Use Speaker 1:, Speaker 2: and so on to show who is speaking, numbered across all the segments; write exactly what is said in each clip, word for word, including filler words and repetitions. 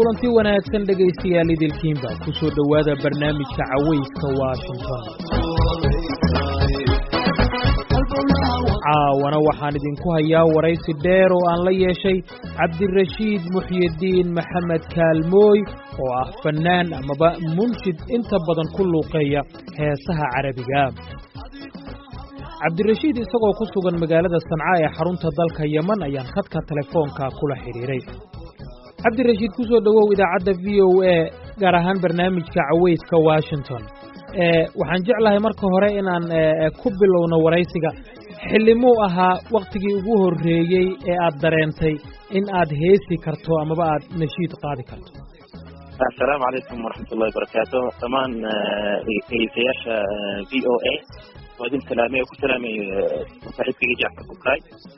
Speaker 1: kulanti wanaagsan dhageystayaal idilkiinba ku soo dhawaada barnaamijka Cawayska Washington. caawana waxaan idinku hayaa waraysi dheer oo aan la yeeshay Cabdirashiid Muxyidiin Maxamed Kaalmooy oo ah fanaan amaba munshid inta badan ku luuqeeya heesaha Carabiga. Cabdirashiid isagoo ku sugan magaalada Sanca ee xarunta dalka Yemen ayaan khadka telefoonka kula xiriiray. Cabdirashiid ku soo dhawow idaacadda V O A gaar ahaan barnaamijka Cawayska Washington. ee waxaan jeclahay marka hore inaan ku bilowno waraysiga xillimuu ahaa waqtigii ugu horeeyay ee aad dareentay in aad heesi karto amaba aad nashiid qaadi karto.
Speaker 2: السلام عليكم ورحمة الله وبركاته. طبعا إيش V O A وادين سلامي وكسلامي صاحب في جاك كوكاي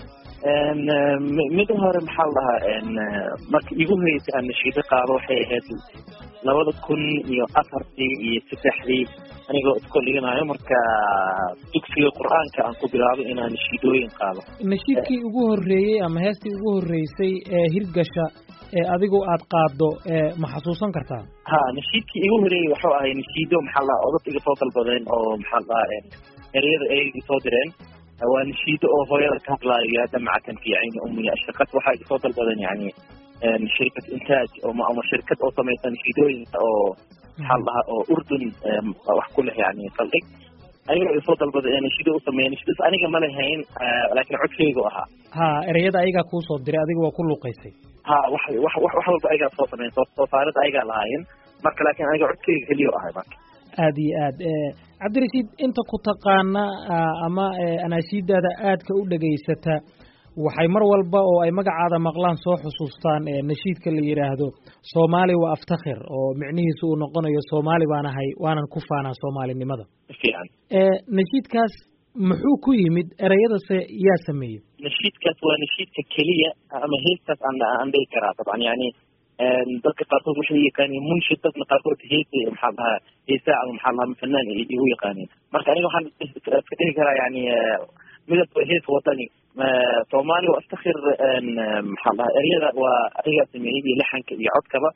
Speaker 2: ان مدهر محلها ان marka igu heysay aan nashiid qaado waxay ahayd labada kun iyo afartii iyo saddexdii anigoo isku liganayo marka dugsiga Quraanka aan ku bilaabay inaan nashiidooyin qaado.
Speaker 1: nashiidkii ugu horeeyay ama heestii ugu horeysay ee hirgasha ee adigu aad qaado ee ma xasuusan kartaa?
Speaker 2: ha nashiidkii ugu horeeyay waxa ahay nashiido maxalla oo dad iga soo dalbadeen oo maxalla ereyada ay soo direen waa nashiido oo hooyada ka hadlaaya damacatan fi ayni ummi ashqat waxa ay soo dalbadeen yani shirkad intaaj oo ama shirkad oo samaysan nashiidooyin oo maxalla oo urdun wax ku leh yani qalbi ayaga ay soo dalbadeen nashiido oo sameeyeen nashiido aniga ma lahayn laakiin codkaygu ahaa.
Speaker 1: ha ereyada ayaga ku soo diray adiga waa ku luuqaysay.
Speaker 2: ha wax wax wax walba ayaga soo sameeyeen soo saarada ayaga lahayn marka laakiin aniga codkayga kaliya ahaa marka
Speaker 1: aad iyo aad ee Cabdirashiid inta ku taqaana ama anaashiidada aadka u dhageysata waxay mar walba oo ay magacaada maqlaan soo xusuustaan ee nashiidka la yiraahdo Soomaali waa aftakhir oo micnihiisu uu noqonayo Soomaali baan ahay waanan ku faanaa Soomaalinimada.
Speaker 2: fiican
Speaker 1: ee nashiidkaas muxuu ku yimid erayada yaa sameeyay?
Speaker 2: nashiidkaas waa nashiidka kaliya ama heestaas aan aan dhigi karaa taban yani dadka qaarkood waxay yaqaaniin munshid dadka qaarkood heesay maxaa heesaa ama maxaa fanaan igu yaqaaniin marka aniga waxaan ka dhigi karaa yani midab hees wadani Soomaali waa aftakhir maxaa ereyada waa aniga sameeyay laxanka iyo codkaba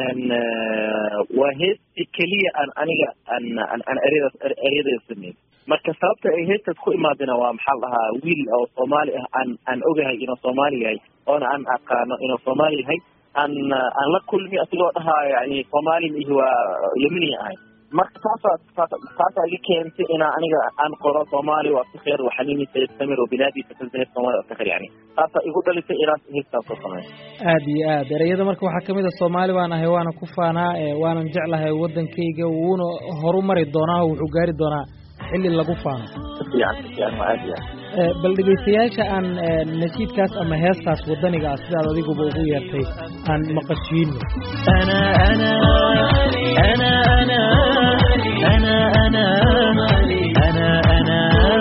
Speaker 2: waa hees kaliya aan aniga aan aan ereyada ereyada sameeyay marka sababta ay heestas ku imaadina waa maxaa lahaa wiil oo Soomaali ah aan aan ogahay inuu Soomaali yahay oo aan aqaano inuu Soomaali yahay aan aan la kulmi asagoo dhahaa yani Soomaali iyo Yemeni ahay marka taasa taasa ay keentay in aniga aan qoro Soomaali waa aftakhir waxanini saytamir biladi tatazahir Soomaali aftakhir yani taasa igu dhalisay inaan heestas soo sameeyo.
Speaker 1: aad iyo aad ereyada marka waxa kamid ah Soomaali baan ahay waana ku faanaa ee waanan jeclahay wadankayga wuuna horumari doonaa wuxuu gaari doonaa xilli lagu faano.
Speaker 2: yani yani ma aad
Speaker 1: ee bal dhageystayaasha aan nashiidkaas ama heestaas wadaniga ah sida adiguba ugu yeertay aan maqashiino.
Speaker 3: ana ana ana ana ana ana ana ana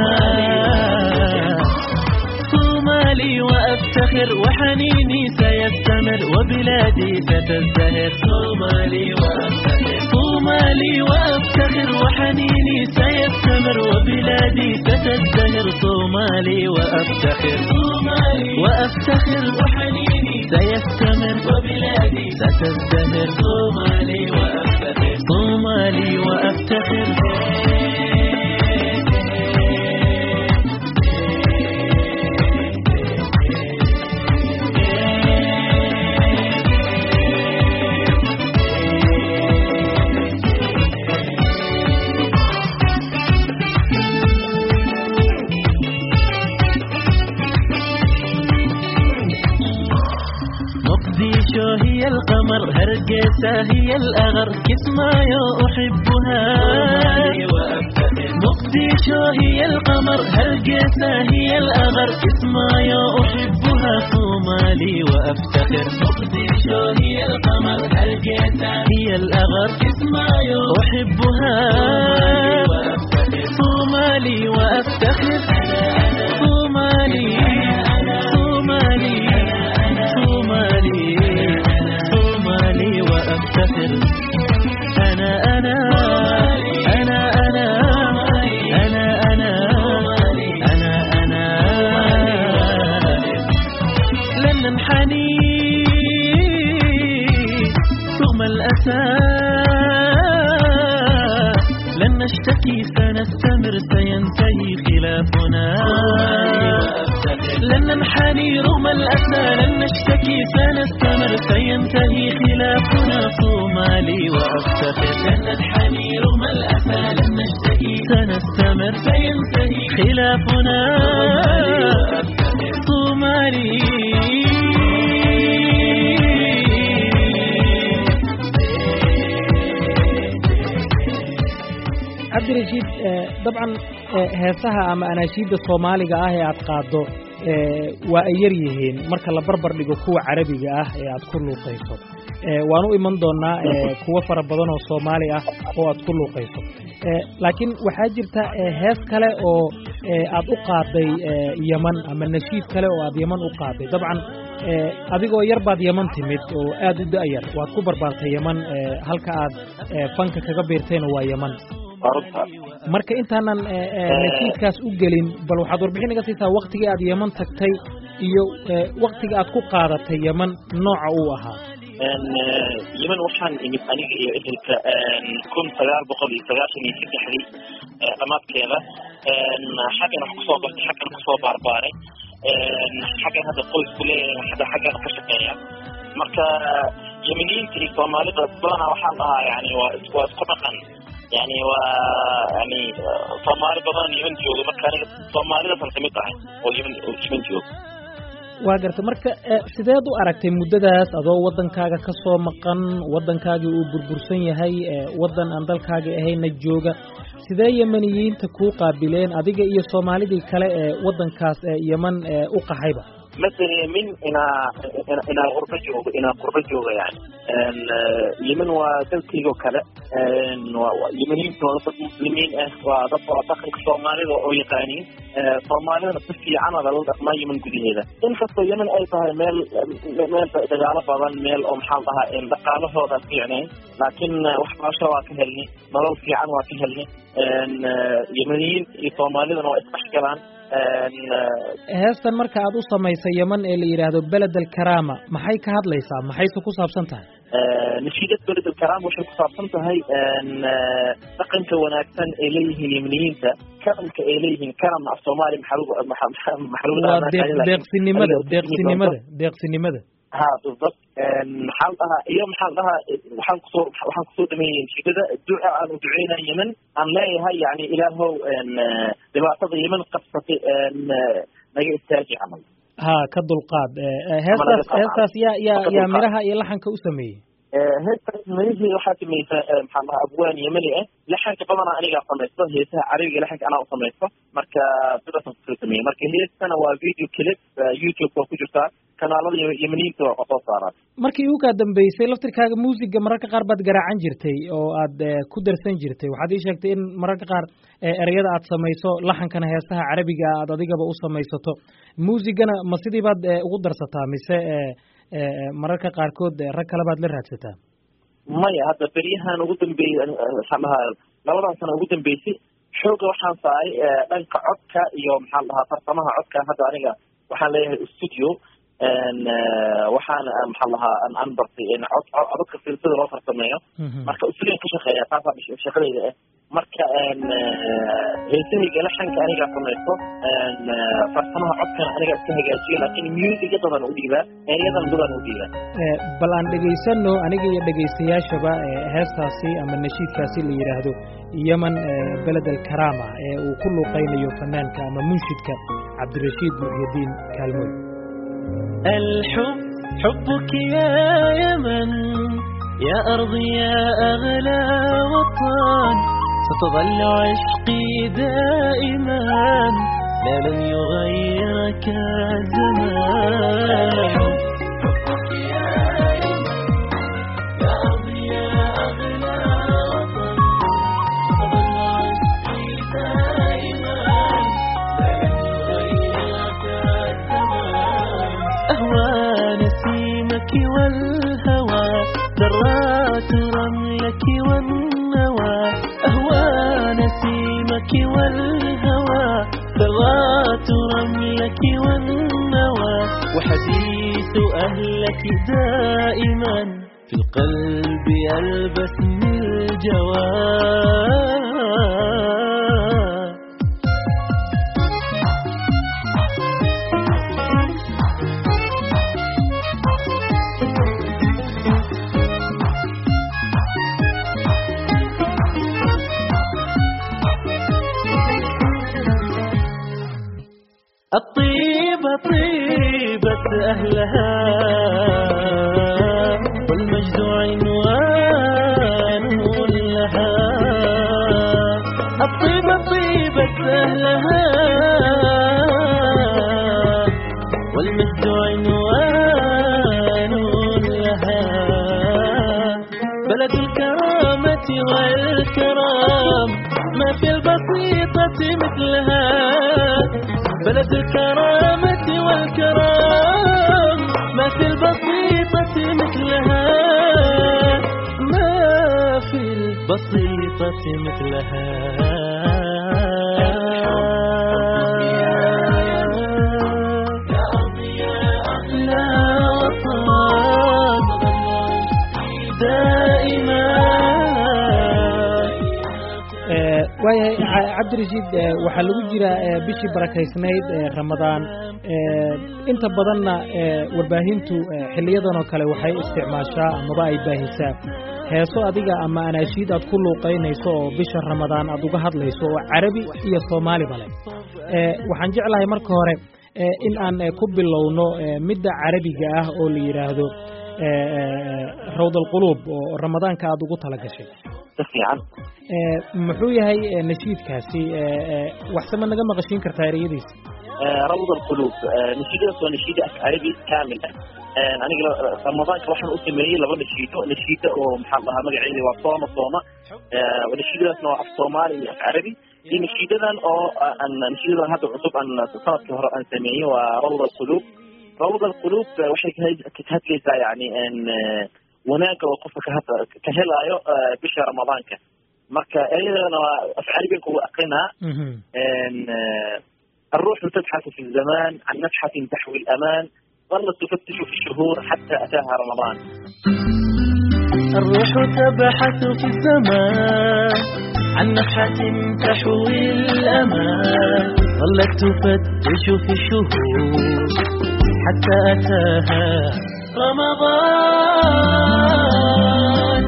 Speaker 3: Somali wa aftakhir wa hanini sayastamir wa biladi tatazahir Somali wa aftakhir Somali wa aftakhir wa hanini sayastamir wa biladi tatazahir Somali wa aftakhir Somali wa aftakhir wa hanini sayastamir wa biladi tatazahir Somali wa aftakhir Somali wa aftakhir هي القمر هرقتها هي الأغر كسما يا أحبها مقديشو هي القمر هرقتها هي الأغر كسما يا أحبها صومالي وأفتخر مقديشو هي القمر هرقتها هي الأغر كسما يا أحبها صومالي وأفتخر صومالي صومالي صومالي صومالي وأفتخر أنا أنا أنا أنا أنا أنا أنا أنا لن ننحني نشتكي سنستمر سينتهي خلافنا لن ننحني رغم الأسى لن نشتكي سنستمر سينتهي خلافنا صومالي وأفتخر لن ننحني رغم الأسى لن نشتكي سنستمر سينتهي خلافنا صومالي
Speaker 1: cabdirashiid dabcan heesaha ama anaashiidda soomaaliga ah ee aad qaaddo waa ay yar yihiin marka la barbar dhigo kuwa carabiga ah ee aad ku luuqayso waan u iman doonaa kuwo fara badan oo soomaali ah oo aad ku luuqayso laakiin waxaa jirta hees kale oo aad u qaaday yeman ama nashiid kale oo aad yeman u qaaday dabcan adigoo yar baad yeman timid oo aad u da'yar waad ku barbaartay yeman halka aad fanka kaga biirtayna waa yeman marka intaanan nashiidkaas u gelin bal waxaad warbixin iga siisaa waktigii aad yeman tagtay iyo waktiga aad ku qaadatay yeman nooca uu ahaa
Speaker 2: yeman waxaan imid aniga iyo ehelka kun sagaal boqol iyo sagaashan iyo saddexdii dhamaadkeeda xaggan wax kusoo bartay xaggan kusoo baarbaaray xaggan hadda qoysku leeyahay hadda xaggan ka shaqeeya marka yemeniyiinta iyo soomaalida badanaa waxaan dhahaa yani waa waa isku dhaqan yani waa yani soomaali badan yemen jooga marka aniga soomaalidaasan kamid tahay oo yemen yemen jooga
Speaker 1: waa garta marka sideed u aragtay muddadaas adoo waddankaaga ka soo maqan waddankaagii uu burbursan yahay waddan aan dalkaagii ahayna jooga sidee yemeniyiinta kuu qaabileen adiga iyo soomaalidii kale ee waddankaas yeman u qaxayba
Speaker 2: ma dareemin inaa inaa qurba joogo inaa qurba jooga yani yemen waa dalkaygo kale yemeniyiinta waa dad muslimiin ah waa dad waa dhaqanka soomaalida oo yaqaaniin soomaalidana si fiican ada la dhaqmaa yemen gudaheeda inkastoo yemen ay tahay meel meel dagaalo badan meel oo maxaan dhahaa dhaqaalahooda fiicnayn laakiin waxbarasho waa ka helnay nolol fiican waa ka helnay yemeniyiin iyo soomaalidana waa isdhexgalaan
Speaker 1: heestan marka aad u samaysay yeman ee la yidhaahdo beled alkarama maxay ka hadlaysaa maxayse ku saabsan tahay
Speaker 2: nashiidad beled alkarama waxay ku saabsan tahay dhaqanka wanaagsan ay leeyihiin yemeniyiinta karamka ay leeyihiin karam af soomaali
Speaker 1: deeqsinimada deeqsinimada deeqsinimada
Speaker 2: ha بالضبط maxaan dhahaa iyo maxaan dhahaa waxaan kusoo waxaan kusoo dhameeyay shidada duca aan u duceynaa yemen aan leeyahay yani ilaahow dhibaatada yemen qabsatay naga istaaji camal
Speaker 1: ha ka dulqaad heestaas heestaas yaa yaa yaa miraha iyo laxanka u sameeyey
Speaker 2: heestaas mirihii waxaa sameysay maxaan dhahaa abwaan yemeni ah laxanka badanaa anigaa samaysto heesaha carabiga laxanka anaa u samaysto marka sidaasaan kusoo sameeyey marka heestana waa video clip youtube waa ku jirtaa kanaalada yemeniyiinta waa kasoo saaraan
Speaker 1: markii ugu kaa dambeysay laftirkaaga muusiga mararka qaar baad garaacan jirtay oo aad ku darsan jirtay waxaad ii sheegtay in mararka qaar ereyada aad samayso laxankana heesaha carabiga aad adigaba u samaysato muusigana ma sidii baad ugu darsataa mise mararka qaarkood rag kale baad la raadsataa
Speaker 2: maya hadda beryahan ugu dambeeyey maxaan dhahaa labadan sano ugu dambeysay xooga waxaan saaray dhanka codka iyo maxaan dhahaa farsamaha codka hadda aniga waxaan leeyahay studio waxaan maxaan lahaa aan bartay cod codadka silsida loo farsameeyo marka studio ka shaqeeya taasaa shaqadayda ah marka heesahayga laxanka anigaa samaysto farsamaha codkana anigaa iska hagaajiyo laakiin musiga dadan u dhiibaa ereyadan dadan u dhiibaa
Speaker 1: bal aan dhegaysano aniga iyo dhegaystayaashaba heestaasi ama nashiidkaasi la yidhaahdo yemen beled alkarama ee uu ku luuqaynayo fanaanka ama munshidka cabdirashiid muxyidiin kaalmooy
Speaker 3: الحب حبك يا يمن يا أرضي يا أغلى وطن ستظل عشقي دائما لا لن يغيرك الزمان حبك يا يمن يا أرضي يا أغلى وطن ستظل عشقي دائما لا لن يغيرك الزمان أهوى نسيمك والهوى ذرات رملك والنوى أهوى نسيمك والهوى ذرات رملك والنوى وحديث أهلك دائما في القلب يلبسني الجواب الطيبة طيبة أهلها والمجد عنوان لها. الطيبة طيبة أهلها والمجد عنوان لها. بلد الكرامة والكرام ما في البسيطة مثلها. بلد الكرامة والكرام ما في البسيطة مثلها. ما في البسيطة مثلها. يا أرضي يا أحلى وطن دائما.
Speaker 1: waayahay cabdirashiid waxaa lagu jiraa bishii barakaysnayd ramadaan. inta badanna warbaahintu xiliyadan oo kale waxay isticmaashaa amaba ay baahisaa heeso adiga ama anaashiid aad ku luuqaynayso oo bisha ramadaan aad uga hadlayso oo carabi iyo soomaaliba leh. waxaan jeclahay marka hore in aan ku bilowno midda carabiga ah oo la yidhaahdo rawd alquluub oo ramadaanka aad ugu tala gashay.
Speaker 2: fiican
Speaker 1: muxuu yahay nashiidkaasi? waxsama naga maqashiin kartaa ereyadiisa?
Speaker 2: rawd alquluub nashiidadaas waa nashiid carabi kaamil ah. aniga ramadaanka waxaan u sameeyey laba nashiido. nashiida oo maxaa dhahaa magaceeda waa sooma sooma. nashiidadaasna waa af soomaali iyo af carabi. iyo nashiidadan oo aan nashiidadan hadda cusub aan sanadkii hore aan sameeyey waa rawd alquluub. rawd alquluub waxay ka hadlaysaa yani wanaagga oo qofka ka helaayo bisha ramadaanka. marka ereyadana waa af carabiga ugu aqrinaa. الروح تبحث في الزمان عن نفحة تحوي الأمان ظلت تفتش في الشهور حتى أتاها رمضان.
Speaker 3: الروح تبحث في الزمان عن نفحة تحوي الأمان ظلت تفتش في الشهور حتى أتاها رمضان.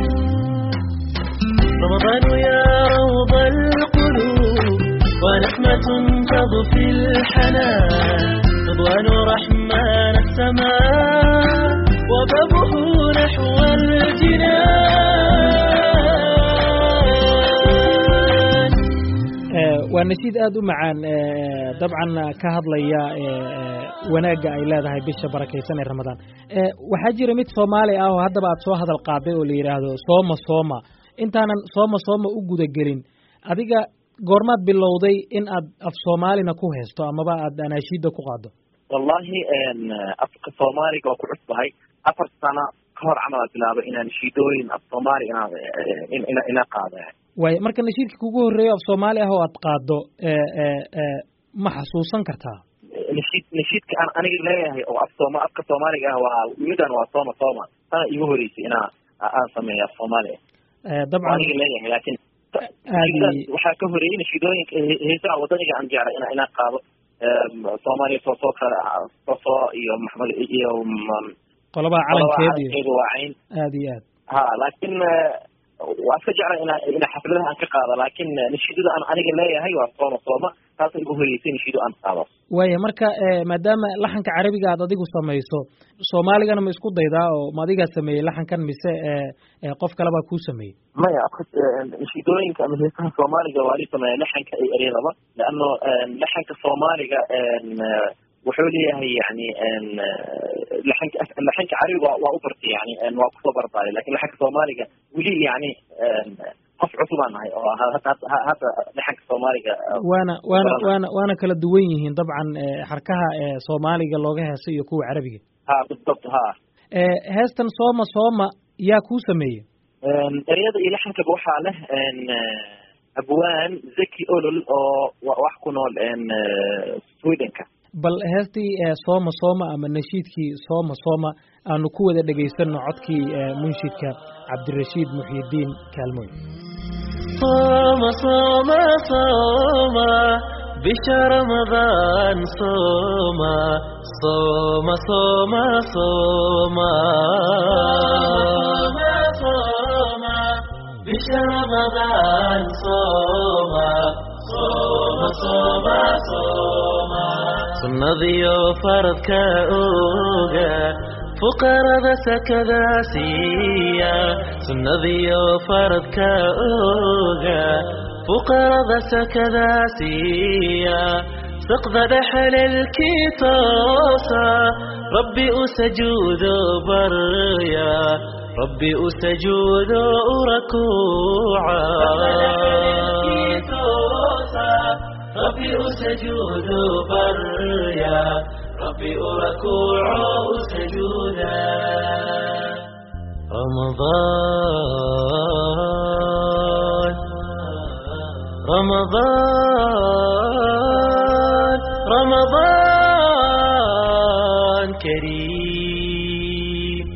Speaker 3: رمضان يا روض القلوب ونحمة تضفي الحنان رضوان رحمن السماء وبابه نحو الجنان.
Speaker 1: waa nashiid aad u macaan dabcan ka hadlaya wanaagga ay leedahay bisha barakaysan ee ramadaan. waxaa jira mid soomaali ah oo haddaba aad soo hadal qaaday oo la yidhaahdo sooma sooma. intaanan sooma sooma u gudagelin, adiga goormaad bilowday in aad af soomaalina ku haysto amaba aad anaashiida ku qaado?
Speaker 2: wallahi afka soomaaliga waa ku cusbahay. afar sano ka hor camal aad bilaabay inaan nashiidooyin af soomaali inaa inaa qaado.
Speaker 1: waay marka nashiidka kugu horreeyo af soomaali ah oo aad qaado ma xasuusan kartaa?
Speaker 2: nashiid nashiidka aan aniga leeyahay oo af sooma afka soomaaliga ah waa midan waa sooma sooma. sana igu horeysay inaa aan sameeyo af soomaali.
Speaker 1: dabcan
Speaker 2: aniga leeyahay laakiin waxaa ka horeeyey nashiidooyinka heesaha wadaniga aan jeclay ina inaa qaado. soomaaliya soo soo kale soo iyo maxmed iyo
Speaker 1: qolobaa calankeeda
Speaker 2: waa cayn
Speaker 1: aad iyo aad.
Speaker 2: ha laakiin waa iska jeclay ina ina xafladaha aan ka qaado. laakiin nashiidada aan aniga leeyahay waa sooma sooma. taasa igu horeysay nashiido aan qaado.
Speaker 1: waaya marka maadaama laxanka carabiga aad adigu samayso, soomaaligana ma isku daydaa oo ma adigaa sameeyey laxankan mise qof kalebaa kuu sameeyey?
Speaker 2: maya nashiidooyinka ama heesaha soomaaliga waa li sameeya laxanka iyo ereyadaba. leano laxanka soomaaliga wuxuu leeyahay yani laxanka laxanka carabiga waa u bartay yani waa kusoo barbaaray. lakin laxanka soomaaliga weli yani qof cusubaan nahay oo hadda laxanka soomaaliga
Speaker 1: waana waana waana waana kala duwan yihiin dabcan xarkaha soomaaliga looga heeso iyo kuwa carabiga.
Speaker 2: ha بالضبط. ha
Speaker 1: heestan sooma sooma yaa kuu sameeyey?
Speaker 2: ereyada iyo laxankaba waxaa leh abwaan zaki olol oo wax ku nool Swedenka.
Speaker 1: bal heestii sooma sooma ama nashiidkii sooma sooma aanu ku wada dhegaysano codkii munshidka cabdirashiid muxyidiin kaalmooy.
Speaker 3: sooma sooma sooma bisha ramadaan sooma sooma sooma sooma sooma bisha ramadaan sooma sooma sooma sooma sunnadiyo faradka ooga fuqarada sakada siiya sunnadiyo faradka ooga fuqarada sakada siiya saqda dhaxalkii toosa rabbi usujuudo barya rabbi usujuudo rakuuca rabbi usujuudo barya rabbi rakuuca usujuuda Ramadan Ramadan Ramadan Kareem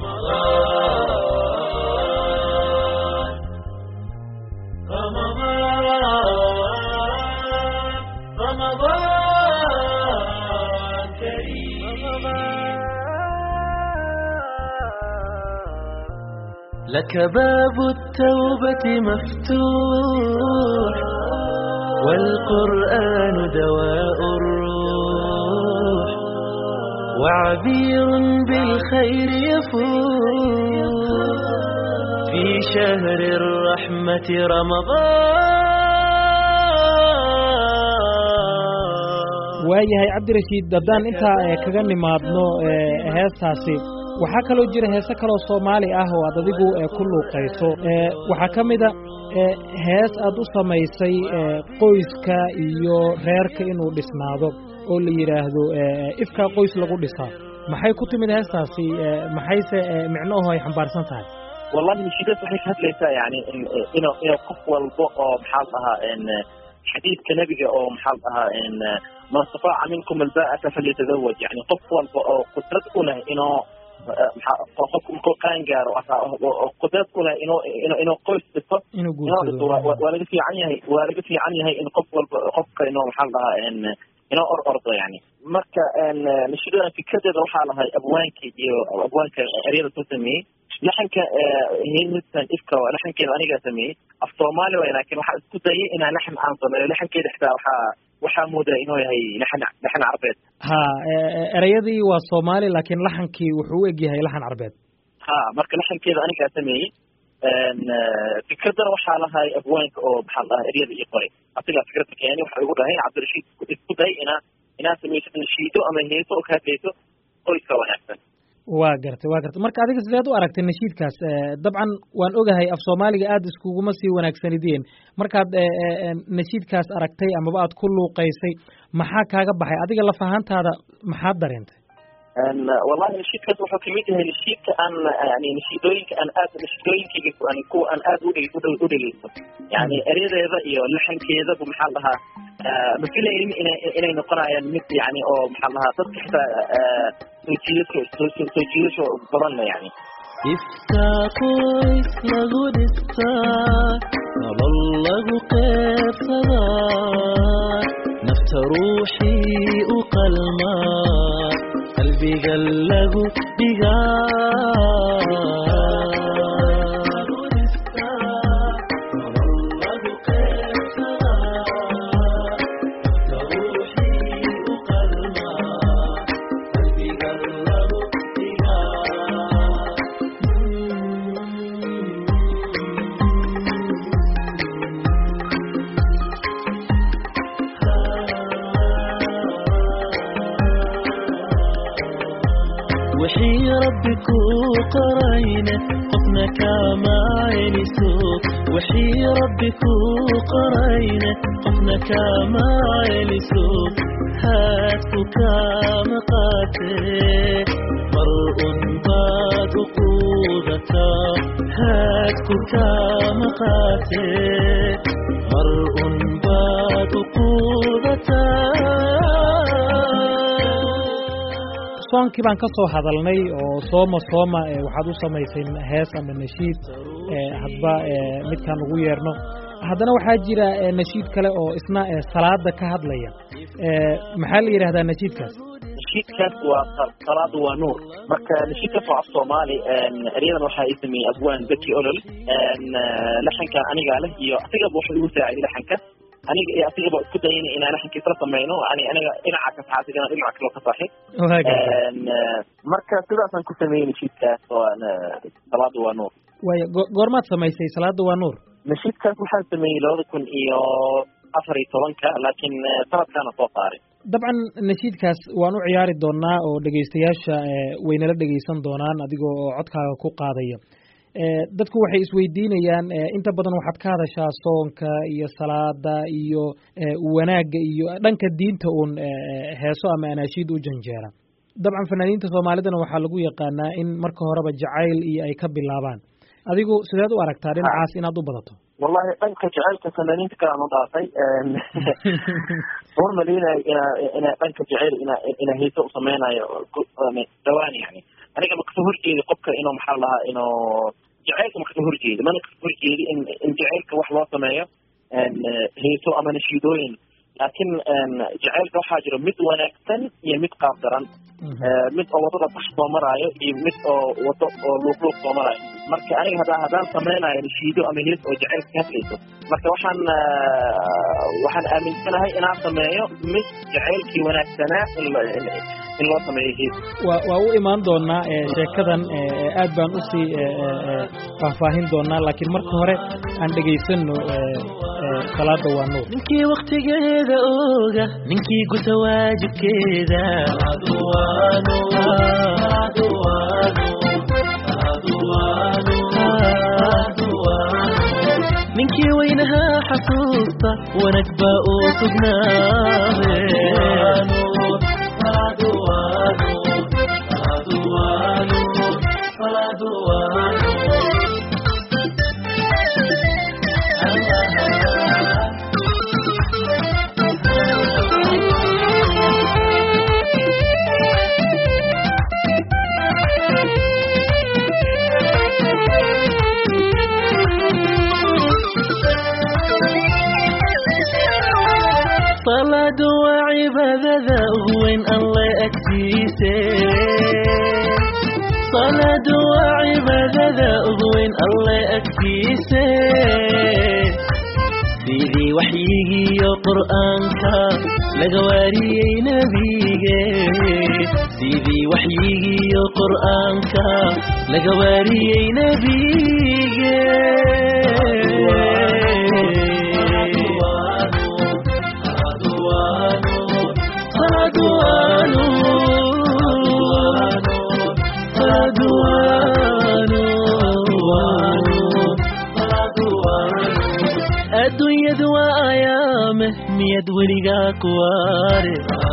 Speaker 3: Ramadan Ramadan Ramadan Kareem لك باب التوبة مفتوح والقرآن دواء الروح وعبير بالخير يفوح في شهر الرحمة رمضان
Speaker 1: waayahay cabdirashiid dadaan intaa kaga nimaadno heestaasi waxaa kaloo jira heese kaloo Soomaali ah oo aad adigu ku luuqayso waxaa kamida hees aad u samaysay qoyska iyo reerka inuu dhisnaado oo la yiraahdo ifka qoys lagu dhisaa maxay ku timid heestaasi maxayse micnoohu ay xambaarsan tahay
Speaker 2: wallahi nishidad waxay ka hadlaysaa yani inuu inuu qof walba oo maxaa ahaa in xadiidka nabiga oo maxaa ahaa in ma istafaaca minkum alba'ata falyatazawaj yani qof walba oo qudrad u leh inuu qofku qaan gaaro oo qudrad u leh inuu inuu qoys dhisto waa laga fiican yahay waa laga fiican yahay in qof walba qofka inuu maxaa ahaa in inuu or ordo yani marka nishidada fikradeeda waxaa lahay abwaankii iyo abwaanka ereyada soo sameeyey laxanka heestan ifka laxankeeda aniga sameeyey af Soomaali waa laakiin waxa isku dayay inaan laxan aan sameeyo laxankeeda xitaa waxa waxa moodaa inuu yahay laxan laxan Carbeed
Speaker 1: ha ereyadii waa Soomaali laakiin laxankii wuxuu u eg yahay laxan Carbeed
Speaker 2: ha marka laxankeeda aniga sameeyey een fikradana waxa lahay abwaanka oo maxaa ah ereyada iyo qoray asiga fikradda keenay waxa ugu dhahay Cabdirashiid isku day ina ina sameeyay nashiido ama heeso oo ka hadlayso qoyska wanaagsan
Speaker 1: waa gartay waa gartay marka adiga sideed u aragtay nashiidkaas dabcan waan ogahay af Soomaaliga aad iskuguma sii wanaagsanideen markaad nashiidkaas aragtay ama aad ku luuqaysay maxaa kaaga baxay adiga la fahantaada maxaa dareentay
Speaker 2: ان والله نشيدكاس wuxuu kamid yahay nashiidka aan yani nashiidooyinka aan aad nashiidooyinkiga aan ku aan aad u dhigay u dhigayso yani ereyadeeda iyo laxankeeda maxaa lahaa mafilayeen inay inay noqonayaan mid yani oo maxaa lahaa dadka xitaa soo jiidasho soo jiidasho badan yani
Speaker 3: ifka qoys lagu dhistaa nolol lagu qeybsadaa nafta ruuxii u qalmaa qalbiga lagu dhigaa وحي ربك قرينا قفنا كما عينسو وحي ربك قرينا قفنا كما عينسو هاتك كما قاتل مرء باد قوضتا هاتك كما قاتل مرء باد قوضتا
Speaker 1: soonkii baan ka soo hadalnay oo sooma sooma waxaad u samaysay hees ama nashiid hadba midkaan ugu yeerno haddana waxaa jira nashiid kale oo isna salaada ka hadlaya maxaa la yiraahdaa nashiidkaas
Speaker 2: nashiidkaas waa salaadu waa nuur marka nashiidkaas waa Soomaali ereyada waxa ay sameeyay abwaan Zaki Olol laxanka aniga leh iyo asiga wuxuu ugu saaciday laxanka aniga iyo asigaba isku dayayna inaan laxankiisa la samayno yani aniga dhinaca ka saxaasi inaan dhinaca kale ka saaxib marka sidaasaan ku sameeyey nashiidkaas oo salaada waa nuur
Speaker 1: waaya goormaad samaysay salaada waa nuur
Speaker 2: nashiidkaas waxaan sameeyey labada kun iyo afar iyo tobanka laakiin sanadkaana soo saaray
Speaker 1: dabcan nashiidkaas waan u ciyaari doonaa oo dhegaystayaasha waynala dhegaysan doonaan adigoo oo codkaaga ku qaadaya dadku waxay isweydiinayaan inta badan waxaad ka hadashaa soonka iyo salaada iyo wanaagga iyo dhanka diinta uun heeso ama anaashiid u janjeera dabcan fanaaniinta soomaalidana waxaa lagu yaqaanaa in marka horeba jacayl iyo ay ka bilaabaan adigu sideed u aragtaa dhinacaas inaad u badato
Speaker 2: wallahi dhanka jacaylka fanaaniinta kalaan u dhaafay hormalinayo inaa ina dhanka jacayl ina ina heeso u sameynayo dhawaan yani aniga ma kasoo horjeedi qofka inuu maxaa lahaa inuu jacaylka ma kasoo horjeedi mana kasoo horjeedi in in jacaylka wax loo sameeyo heeso ama nashiidooyin laakiin jacaylka waxaa jiro mid wanaagsan iyo mid qaab daran mid oo wadada bash soo maraayo iyo mid oo wado oo luuqluuq soo maraayo marka aniga hadaa haddaan sameynayo nashiido ama hees oo jacaylka ka hadlayso marka waxaan waxaan aaminsanahay inaan sameeyo mid jacaylkii wanaagsanaa in loo sameeyo hees
Speaker 1: waa waa u imaan doonaa sheekadan aad baan usii faahfaahin doonaa laakiin marka hore aan dhegaysano salaada waa nuur
Speaker 3: ninkii waqtigeeda ooga ninkii guta waajibkeeda ninkii weynaha xasuusta wanag baa uu sugnaade صلاة وعبادة وين الله أكتيسي صلاة وعبادة وين الله أكتيسي سيدي وحيي يا قرآنك لقواري نبيك سيدي وحيي يا قرآنك لقواري نبيك الدنيا دوا أيامه ميد ولقا كواري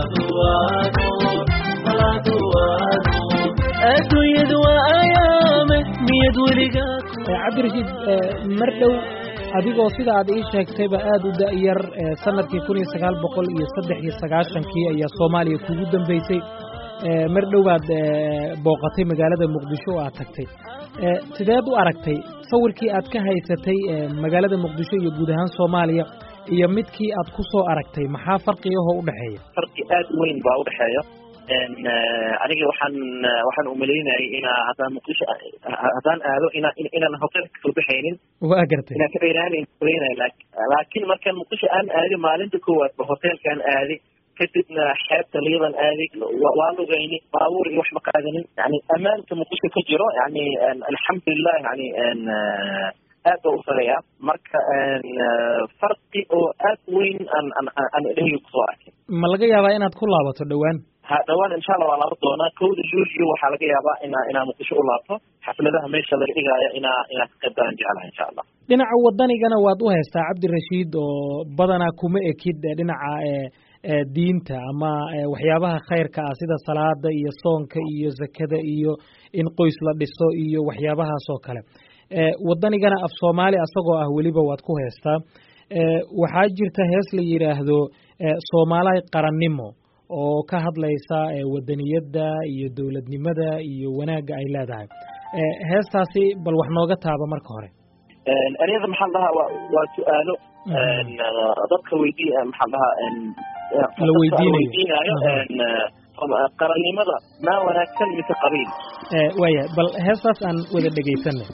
Speaker 3: الدنيا دوا أيامه ميد ولقا
Speaker 1: عبد الرشيد مردو adigoo sida aad ii sheegtayba aad u da'yar sanadkii kun iyo sagaal boqol iyo saddex iyo sagaashankii ayaa Soomaaliya kugu dambeysay mar dhowaad booqatay magaalada Muqdisho oo aad tagtay sideed u aragtay sawirkii aad ka haysatay magaalada Muqdisho iyo guud ahaan Soomaaliya iyo midkii aad ku soo aragtay maxaa farqi ah oo u dhaxeeya
Speaker 2: farqi aad weyn baa u dhaxeeya aniga waxaan waxaan u maleynayay inaa haddaan muqdisho haddaan aado inaa inaan hotel kasoo baxaynin
Speaker 1: waa gartay
Speaker 2: inaan ka dheeraanayn maleynaya laakiin markaan muqdisho aan aadi maalinta koowaad ba hotelkaan aadi kadibna xeebta liidan aaday waa lugayni baabuur iyo wax ma qaadanin yani ammaanka muqdisho ka jiro yani alxamdulilah yani aad baa u sareeya marka farqi oo aad weyn aan aan dhehyo kusoo arkay
Speaker 1: ma laga yaabaa inaad ku laabato dhowaan
Speaker 2: ha dhawaan insha Allah waa laaban doonaa kowda juulyo waxaa laga yaabaa inaa inaa muqdisho u laabto xafladaha meesha laga dhigaayo inaa inaa ka qayb galaan jecelahay insha Allah
Speaker 1: dhinaca wadanigana waad u haystaa Cabdirashiid oo badanaa kuma ekid dhinaca diinta ama waxyaabaha khayrka ah sida salaada iyo soonka iyo zakada iyo in qoys la dhiso iyo waxyaabahaas oo kale wadanigana af Soomaali asagoo ah waliba waad ku haystaa waxaa jirta hees la yiraahdo Soomaali qarannimo oo ka hadlaysa wadaniyada iyo dawladnimada iyo wanaaga ay leedahay heestaasi bal wax nooga taaba marka hore
Speaker 2: ereyada maxaa lahaa waa su'aalo dadka weydiiya maxaa lahaa
Speaker 1: la weydiinayo
Speaker 2: qarannimada ma wanaagsan mise qabiil
Speaker 1: waya bal heestaas aan wada dhegaysanay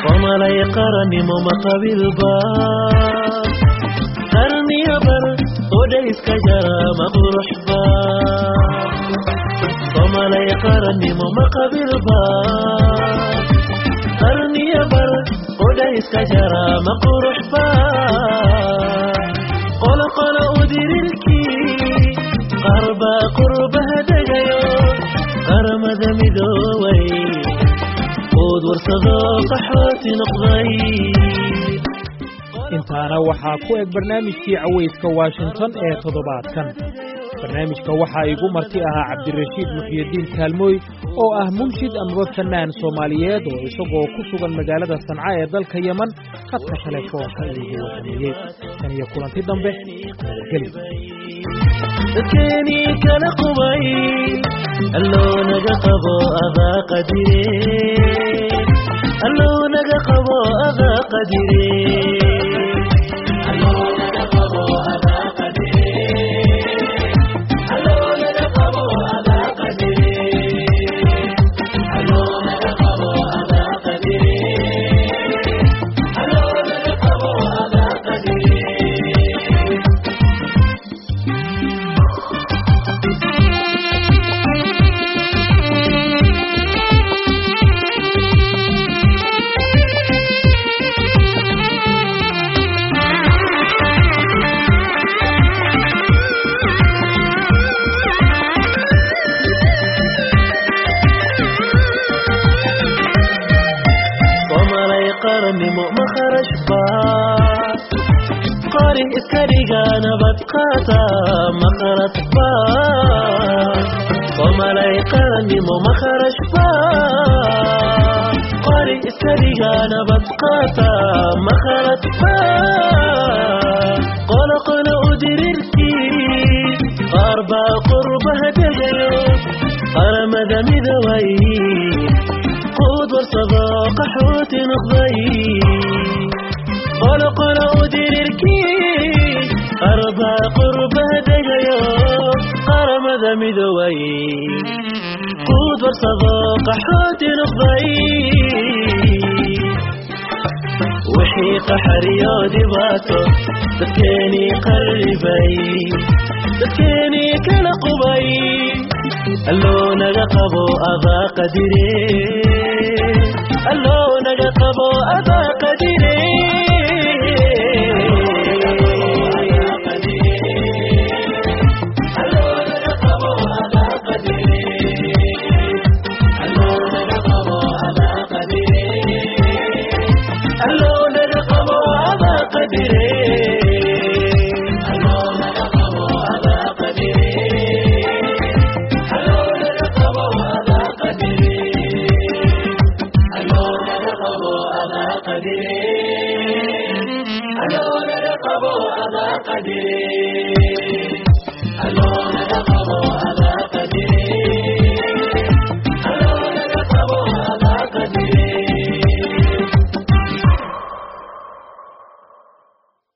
Speaker 3: وما لا يقرني ممقب الباب قرني أبر وديس كجرى مغرح باب وما لا يقرني ممقب الباب قرني أبر وديس كجرى مغرح باب قل قل أدير الكي قربا قربها دجيو قرم ذمدوي قود ورصدوق حوتي نقضي
Speaker 1: intaana waxaa ku eg barnaamijkii cawayska Washington ee toddobaadkan barnaamijka waxaa igu marti ahaa Cabdirashiid Muxyidiin Kaalmooy oo ah munshid ama fanaan Soomaaliyeed oo isagoo ku sugan magaalada Sanca ee dalka Yemen khadka telefoonka igu wareeyay tan iyo kulanti dambe gali
Speaker 3: dadkeenii kala qubay alloo naga qabo adaa qadiree alloo naga qabo adaa qadiree قاري إسكريغانا بتقاتا مخرط با وما لا يقرني مو مخرج با قاري إسكريغانا بتقاتا مخرط با قول قول أدريركي قربا قربها دجيو قرم دمي ذوي قود ورصدوق حوتي نقضي قل قل أدريركي قربا قربها دجيو قرم ذمي ذوي قود ورصدوق حوتي نقضي وحيق حريو دباتو دكيني قربي دكيني كلقبي اللو نقبو أذا قدري اللو نقبو أذا قدري Hello,